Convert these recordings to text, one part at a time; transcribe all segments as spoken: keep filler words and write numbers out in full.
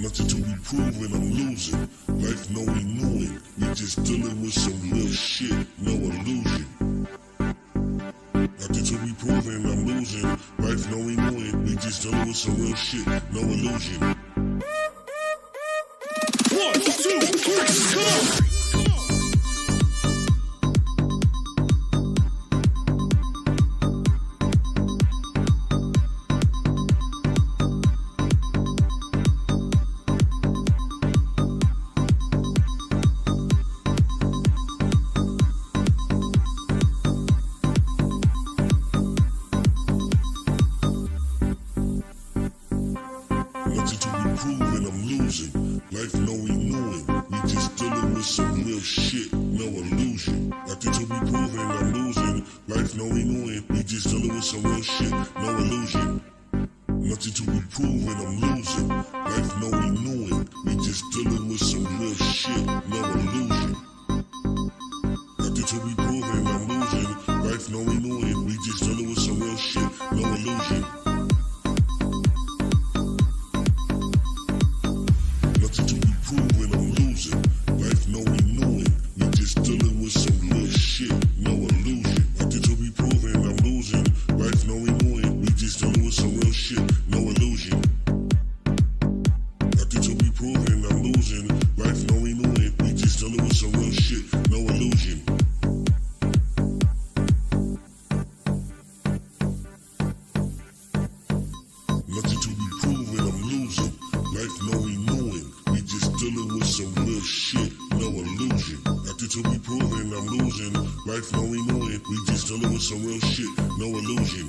Nothing to be proven, I'm losing. Life no renewing. We just dealing with some real shit, no illusion. Nothing to be proven, I'm losing. Life no renewing. We just dealing with some real shit, no illusion. One, two, three, come on! Nothing to be proven, I'm losing. Life no renewing. We just dealing with some real shit, no illusion. Nothing to be proven, I'm losing. Life no renewing. We just dealing with some real shit, no illusion. Nothing to be proven, I'm losing. Life no renewing. We just dealing with some real shit, no illusion. Nothing to be proven, I'm losing. Life no renewing. We just dealing with some real shit, no illusion. Nothing to be proven, I'm losing. Life no renewing. We just dealing with some real shit, no illusion. Nothing to be proven, I'm losing. Life no renewing. We just dealing with some real shit, no illusion. Nothing to be proven, I'm losing. Life no renewing. We just dealing with some real shit, no illusion. Nothing to be proven, I'm losing. Life no renewing. We just dealing with some real shit, no illusion. Nothing to be proven, I'm losing. Life no renewing. We just dealing with some real shit, no illusion.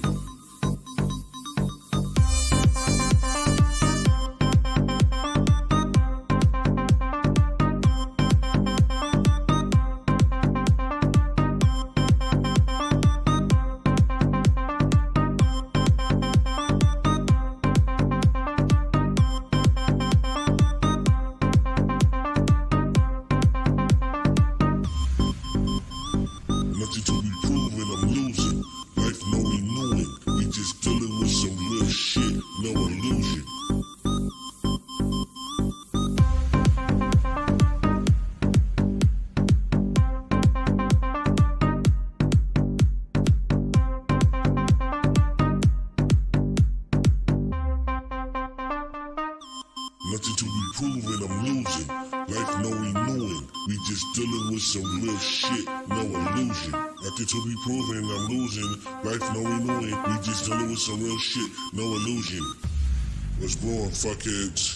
Nothing to be proven, I'm losing. Life no renewing. We just dealing with some real shit, no illusion. Nothing to be proven, I'm losing. Life no renewing. We just dealing with some real shit, no illusion. Nothing to be proven, I'm losing. Life no renewing. We just dealing with some real shit, no illusion. What's wrong, fuckheads?